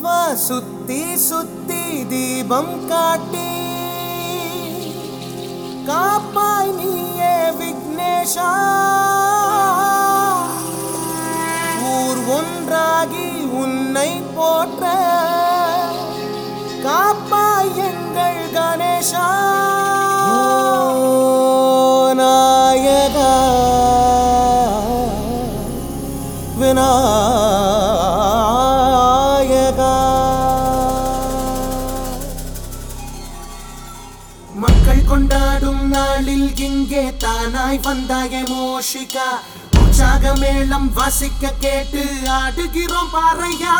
சுத்தி சுத்தி தீபம் காட்டி காப்பாய் நீயே விக்னேஷா. ஊர் ஒன்றாகி உன்னை போற்ற காப்பாய் எங்கள் கணேஷா. நாயகா விநாயகா. மக்கள் கொண்டாடும் நாளில் இங்கே தானாய் வந்தாயே மோஷிகா. உற்சாக மேளம் வாசிக்க கேட்டு ஆடுகிறோம் பாறையா.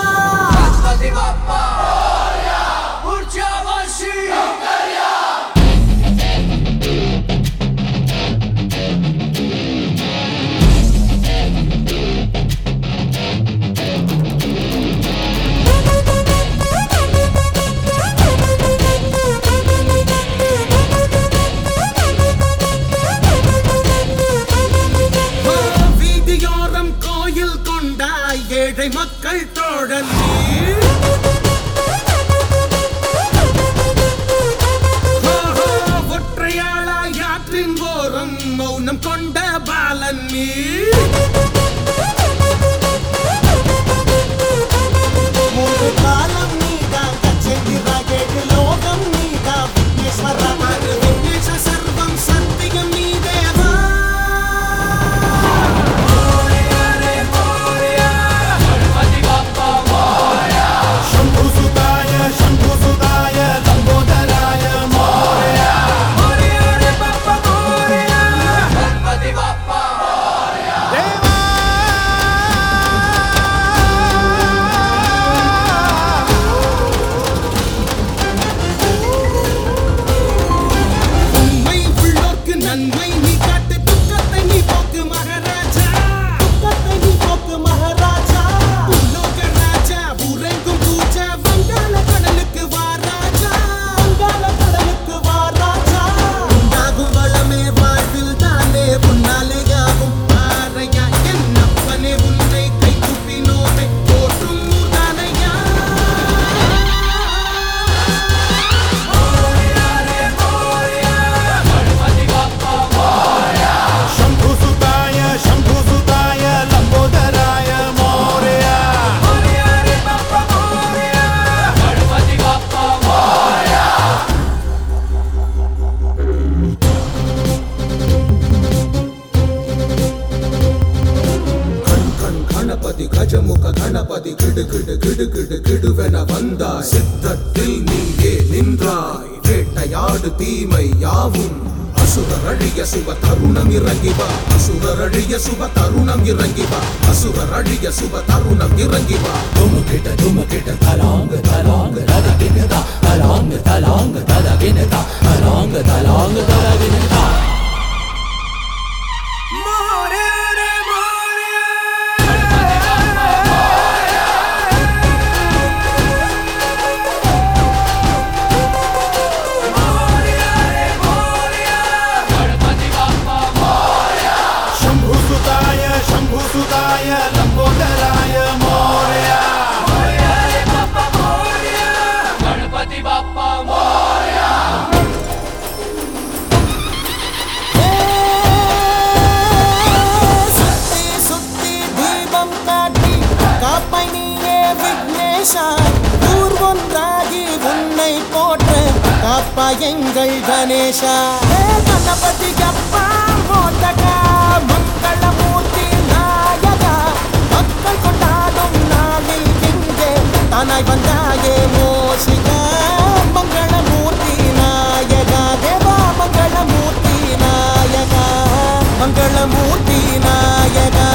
ஏழை மக்கள் தோழன் ஒற்றையாளாய் ஆற்றின் ஓரம் மௌனம் கொண்ட பாலன் நீ. மூன்று காலம் நீதான் கச்சேந்திரா கேட்டு லோகம் நீதா விக்னேஸ்வரா. விக்னேஷ சர்வம் சத்தியம் நீ தேவா. கஜமுக கணபதி கிடு கிடு கிடு கிடு கிடுவென வந்தாய். சித்தத்தில் நீயே நின்றாய். வேட்டையாடு தீமை யாவும் அசுரழிய சுப தருணம் இறங்கி வா. அசுரழிய சுப தருணம் இறங்கி வா. அசுரழிய சுப தருணம் இறங்கி வா. துமுகிட்ட துமுகிட்ட தலாங்க தலாங்க தலகினதா. தலாங்க தலாங்க தலகினதா. தலாங்க தலாங்க தலகினதா. शंभुसुताय लंबोदराय मोरया. मोरया रे बाप्पा मोरया. गणपति बाप्पा मोरया. सुत्ती सुत्ती दीपम काटी कापाई नीये विघ्नेशा. ஊர் ஒன்றாகி உன்னை போற்ற காப்பாய் எங்கள் கணேஷா. கணபதி அப்பா மோதகா மங்களமூர்த்தி நாயகா. மக்கள் கொண்டாடும் நாளில் இங்கே தானாய் வந்தாயே மோஷிகா. மங்களமூர்த்தி நாயகா தேவா. மங்களமூர்த்தி நாயகா. மங்களமூர்த்தி நாயகா.